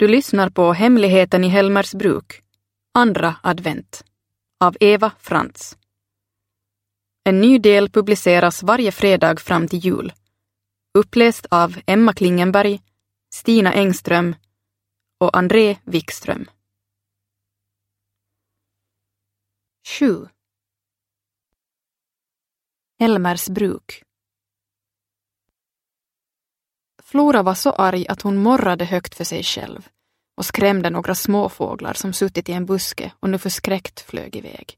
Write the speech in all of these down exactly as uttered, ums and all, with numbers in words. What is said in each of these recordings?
Du lyssnar på Hemligheten i Helmersbruk, andra advent, av Eva Frantz. En ny del publiceras varje fredag fram till jul. Uppläst av Emma Klingenberg, Stina Engström och André Wikström. sju. Helmersbruk. Flora var så arg att hon morrade högt för sig själv och skrämde några småfåglar som suttit i en buske och nu förskräckt flög iväg.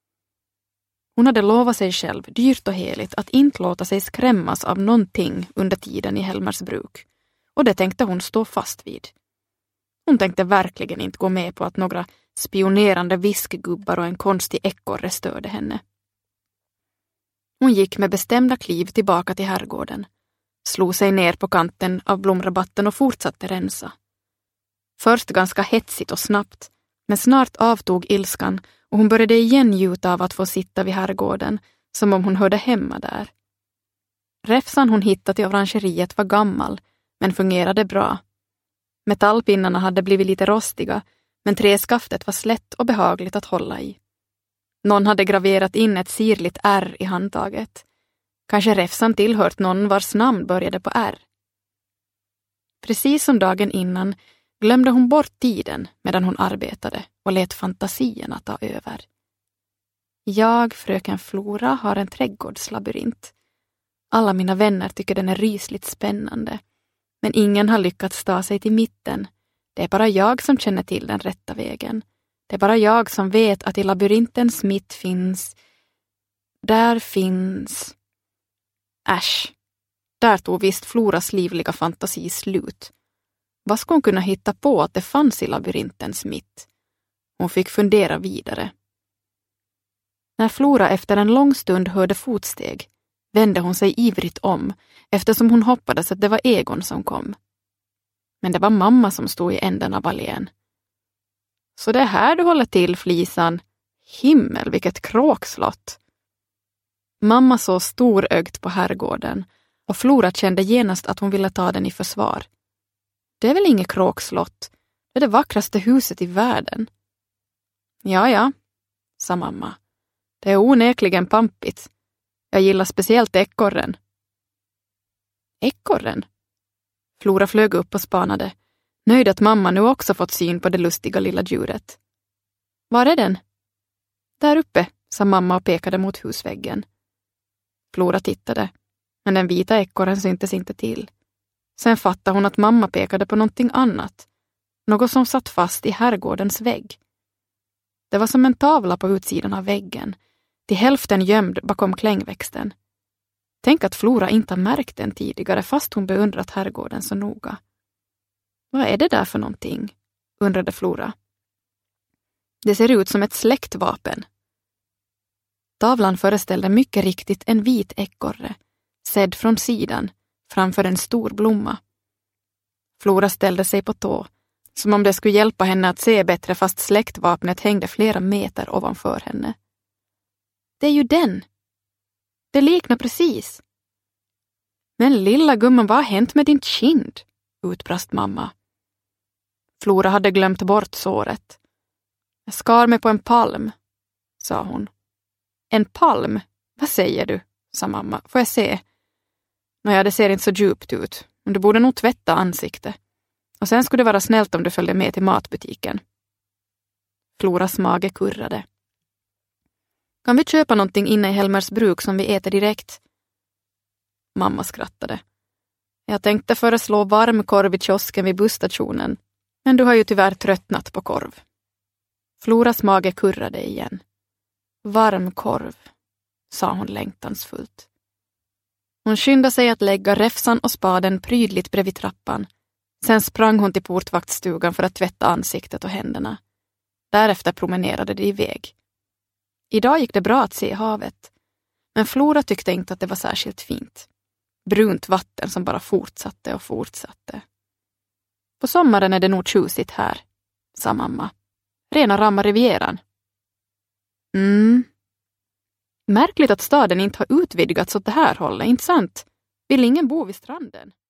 Hon hade lovat sig själv dyrt och heligt att inte låta sig skrämmas av någonting under tiden i Helmersbruk, och det tänkte hon stå fast vid. Hon tänkte verkligen inte gå med på att några spionerande viskgubbar och en konstig ekorre störde henne. Hon gick med bestämda kliv tillbaka till herrgården, slog sig ner på kanten av blomrabatten och fortsatte rensa. Först ganska hetsigt och snabbt, men snart avtog ilskan och hon började igen njuta av att få sitta vid herrgården som om hon hörde hemma där. Räfsan hon hittat i orangeriet var gammal, men fungerade bra. Metallpinnarna hade blivit lite rostiga, men träskaftet var slätt och behagligt att hålla i. Någon hade graverat in ett sirligt R i handtaget. Kanske räfsan tillhört någon vars namn började på R. Precis som dagen innan glömde hon bort tiden medan hon arbetade och lät fantasierna ta över. Jag, fröken Flora, har en trädgårdslabyrint. Alla mina vänner tycker den är rysligt spännande, men ingen har lyckats ta sig till mitten. Det är bara jag som känner till den rätta vägen. Det är bara jag som vet att i labyrintens mitt finns... Där finns... Äsch, där tog visst Floras livliga fantasi slut. Vad skulle hon kunna hitta på att det fanns i labyrintens mitt? Hon fick fundera vidare. När Flora efter en lång stund hörde fotsteg vände hon sig ivrigt om, eftersom hon hoppades att det var Egon som kom. Men det var mamma som stod i änden av allén. Så det är här du håller till, Flisan. Himmel, vilket kråkslott. Mamma såg storögt på herrgården och Flora kände genast att hon ville ta den i försvar. Det är väl inget kråkslott, det är det vackraste huset i världen. Ja, ja, sa mamma. Det är onekligen pampigt. Jag gillar speciellt ekorren. Ekorren? Flora flög upp och spanade, nöjd att mamma nu också fått syn på det lustiga lilla djuret. Var är den? Där uppe, sa mamma och pekade mot husväggen. Flora tittade, men den vita ekorren syntes inte till. Sen fattade hon att mamma pekade på någonting annat, något som satt fast i herrgårdens vägg. Det var som en tavla på utsidan av väggen, till hälften gömd bakom klängväxten. Tänk att Flora inte har märkt den tidigare fast hon beundrat herrgården så noga. Vad är det där för någonting? Undrade Flora. Det ser ut som ett släktvapen. Tavlan föreställde mycket riktigt en vit ekorre, sedd från sidan, framför en stor blomma. Flora ställde sig på tå, som om det skulle hjälpa henne att se bättre fast släktvapnet hängde flera meter ovanför henne. Det är ju den. Det liknar precis. Men lilla gumman, vad har hänt med din kind? Utbrast mamma. Flora hade glömt bort såret. Jag skar mig på en palm, sa hon. En palm? Vad säger du? Sa mamma. Får jag se? Nåja, det ser inte så djupt ut. Men du borde nog tvätta ansikte. Och sen skulle det vara snällt om du följde med till matbutiken. Floras mage kurrade. Kan vi köpa någonting inne i Helmersbruk som vi äter direkt? Mamma skrattade. Jag tänkte föreslå varm korv i kiosken vid busstationen. Men du har ju tyvärr tröttnat på korv. Floras mage kurrade igen. Varm korv, sa hon längtansfullt. Hon skyndade sig att lägga räfsan och spaden prydligt bredvid trappan. Sen sprang hon till portvaktstugan för att tvätta ansiktet och händerna. Därefter promenerade de iväg. Idag gick det bra att se havet, men Flora tyckte inte att det var särskilt fint. Brunt vatten som bara fortsatte och fortsatte. På sommaren är det nog tjusigt här, sa mamma. Rena rama Rivieran. Mm. Märkligt att staden inte har utvidgats åt det här hållet, inte sant? Vill ingen bo vid stranden?